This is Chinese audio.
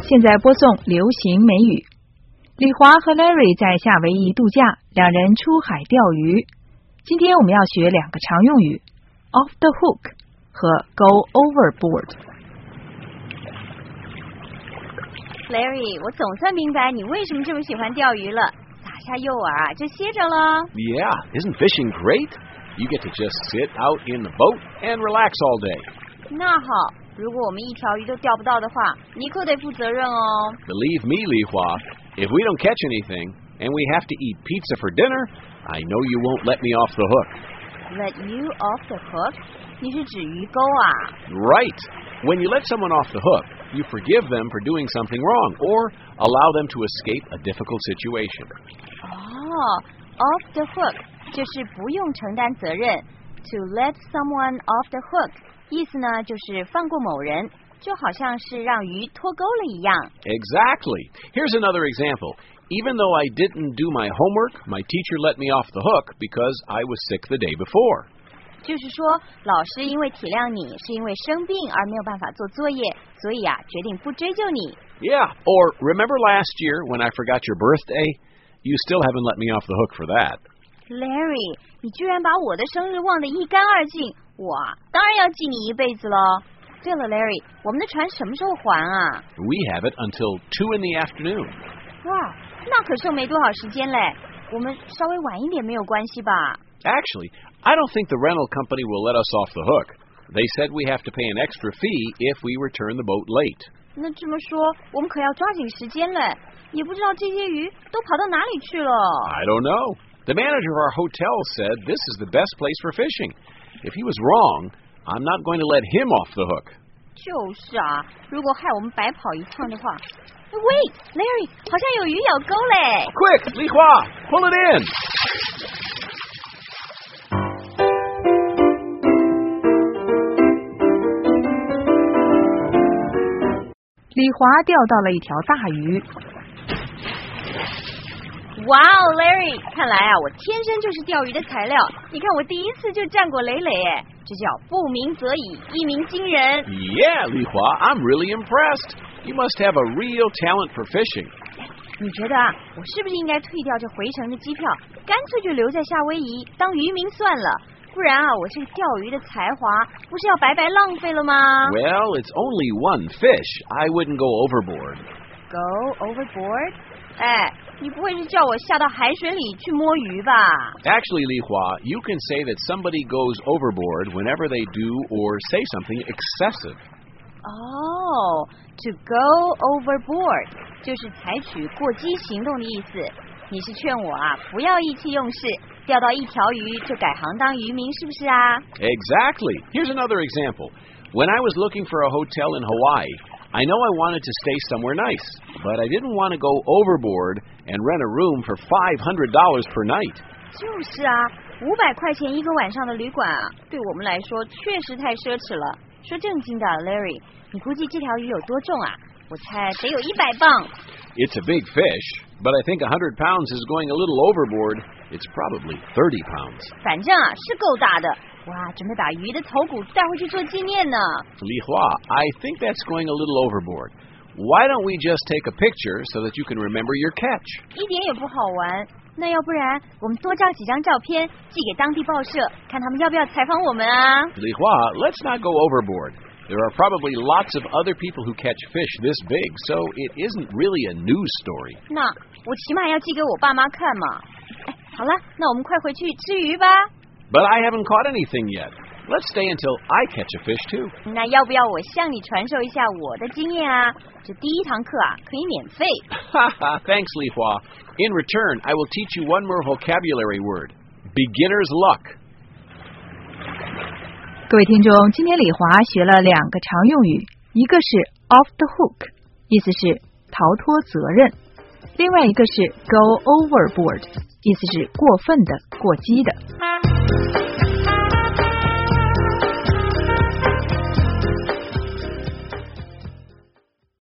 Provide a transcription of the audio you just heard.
现在播送流行美语。李华和 Larry 在夏威夷度假，两人出海钓鱼。今天我们要学两个常用语 off the hook 和 go overboard。 Larry， 我总算明白你为什么这么喜欢钓鱼了。撒下诱饵就歇着了。 Yeah, isn't fishing great? You get to just sit out in the boat and relax all day. 那好，如果我们一条鱼都钓不到的话，你可得负责任哦。 Believe me, Li Hua, if we don't catch anything and we have to eat pizza for dinner, I know you won't let me off the hook. Let you off the hook？ 你是指鱼钩啊？ Right. When you let someone off the hook, you forgive them for doing something wrong or allow them to escape a difficult situation. 哦 ，off the hook 就是不用承担责任。To let someone off the hook 意思呢就是放过某人，就好像是让鱼脱钩了一样。 Exactly. Here's another example. Even though I didn't do my homework, my teacher let me off the hook because I was sick the day before. 就是说，老师因为体谅你是因为生病而没有办法做作业，所以决定不追究你。 Yeah, or remember last year when I forgot your birthday? You still haven't let me off the hook for that. Larry， 你居然把我的生日忘得一干二净，我当然要记你一辈子了。对了 ，Larry， 我们的船什么时候还啊？ We have it until 2 in the afternoon. 哇，那可剩没多少时间嘞，我们稍微晚一点没有关系吧？ Actually, I don't think the rental company will let us off the hook. They said we have to pay an extra fee if we return the boat late. 那这么说，我们可要抓紧时间嘞，也不知道这些鱼都跑到哪里去了。 I don't know. The manager of our hotel said this is the best place for fishing. If he was wrong, I'm not going to let him off the hook. 就是啊，如果害我们白跑一趟的话。Wait, Larry， 好像有鱼咬钩嘞。 Quick, Li Hua, pull it in. 李华钓到了一条大鱼。 哇哦 ，Larry， 看来我天生就是钓鱼的材料。你看我第一次就战果累累，哎，这叫不鸣则已，一鸣惊人。 Yeah, Li Hua, I'm really impressed. You must have a real talent for fishing. 你觉得我是不是应该退掉这回程的机票，干脆就留在夏威夷当渔民算了？不然我这个钓鱼的才华不是要白白浪费了吗？ Well, it's only one fish. I wouldn't go overboard. Go overboard？ 哎，你不会是叫我下到海水里去摸鱼吧？ Actually, Li Hua, you can say that somebody goes overboard whenever they do or say something excessive. 哦 to go overboard 就是采取过激行动的意思。你是劝我不要意气用事，钓到一条鱼就改行当渔民，是不是啊？ Exactly. Here's another example. When I was looking for a hotel in Hawaii, I know I wanted to stay somewhere nice, but I didn't want to go overboard and rent a room for $500 per night. 就是500块钱一个晚上的旅馆对我们来说确实太奢侈了。说正经的 Larry， 你估计这条鱼有多重啊？我猜得有100磅。 It's a big fish, but I think 100 pounds is going a little overboard. It's probably 30 pounds. 反正是够大的。哇，准备把鱼的头骨带回去做纪念呢。 Li Hua, I think that's going a little overboard. Why don't we just take a picture so that you can remember your catch? 一点也不好玩。那要不然我们多照几张照片寄给当地报社，看他们要不要采访我们啊？ Li Hua, let's not go overboard. There are probably lots of other people who catch fish this big, so it isn't really a news story. 那我起码要寄给我爸妈看嘛。哎，好了，那我们快回去吃鱼吧。 But I haven't caught anything yet. Let's stay until I catch a fish too. 那要不要我向你传授一下我的经验啊？这第一堂课可以免费。 Thanks, Li Hua. In return, I will teach you one more vocabulary word. Beginner's luck. 各位听众，今天李华学了两个常用语，一个是 off the hook， 意思是逃脱责任；另外一个是 go overboard， 意思是过分的、过激的。